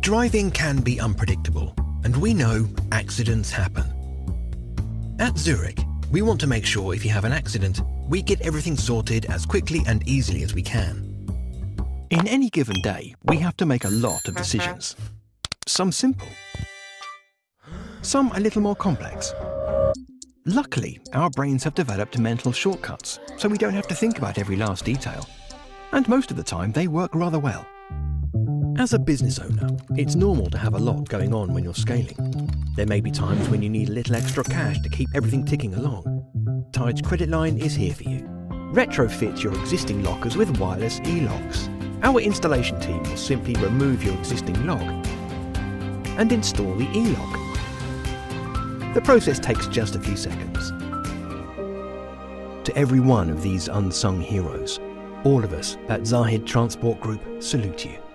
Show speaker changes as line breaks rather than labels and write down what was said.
Driving can be unpredictable, and we know accidents happen. At Zurich, we want to make sure if you have an accident, we get everything sorted as quickly and easily as we can. In any given day, we have to make a lot of decisions. Some simple, some a little more complex. Luckily, our brains have developed mental shortcuts, so we don't have to think about every last detail. And most of the time, they work rather well. As a business owner, it's normal to have a lot going on when you're scaling. There may be times when you need a little extra cash to keep everything ticking along. Tides Credit Line is here for you. Retrofit your existing lockers with wireless e-locks. Our installation team will simply remove your existing lock and install the e-lock. The process takes just a few seconds. To every one of these unsung heroes, all of us at Zahid Transport Group salute you.